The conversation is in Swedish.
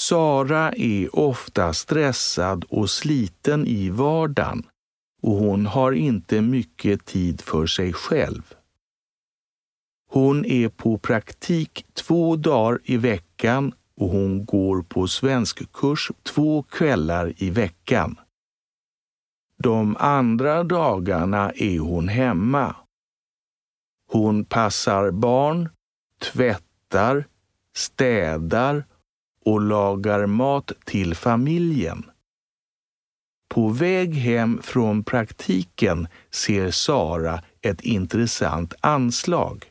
Sara är ofta stressad och sliten i vardagen och hon har inte mycket tid för sig själv. Hon är på praktik 2 dagar i veckan och hon går på svenskkurs 2 kvällar i veckan. De andra dagarna är hon hemma. Hon passar barn, tvättar, städar och lagar mat till familjen. På väg hem från praktiken ser Sara ett intressant anslag.